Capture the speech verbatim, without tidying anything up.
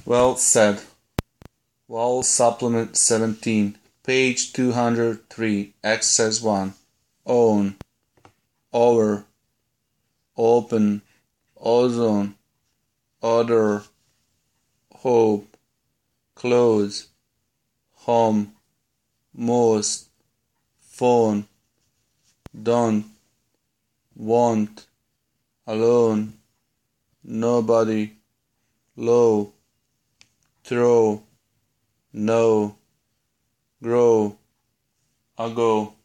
Well said. Vowel Supplement seventeen, page two hundred three, exercise one. Own, over, open, ozone, other, hope, close, home, most, phone, don't, want, alone, nobody, low, throw, no, grow, ago.